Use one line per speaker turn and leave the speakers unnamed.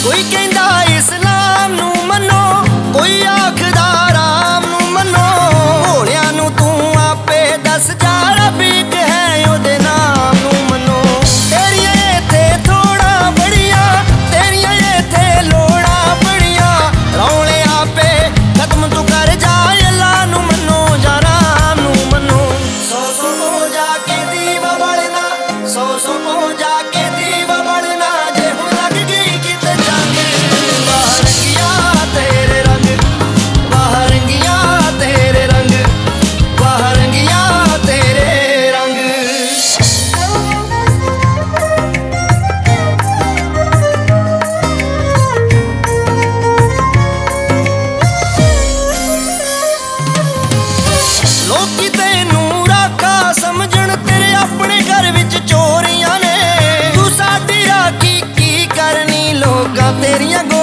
कोई कहंदा इस्लाम नू मनो, कोई आखदा राम नू मनो। भोलिया नू तू आपे दस जा रब इक है ओदे नाम नू मनो। तेरियां इत्थे थोड़ा बड़िया, तेरियां इत्थे लोड़ा बड़िया। रौले आपे खत्म तू कर जा, अल्लाह नू मनो जा राम नू मनो। सौ सौ को जाके दीवा बलना, सौ सौ को जाके दीवा बलना। जे हुण लग गई किते जंग, वाह रंगिया तेरे रंग, वाह रंगिया तेरे रंग, वाह रंगिया तेरे रंग। लोकी तैनू राखा समझण, तेरे अपने घर विच चोरियां ने। तू साडी राखी की करनी, लोकां तेरियां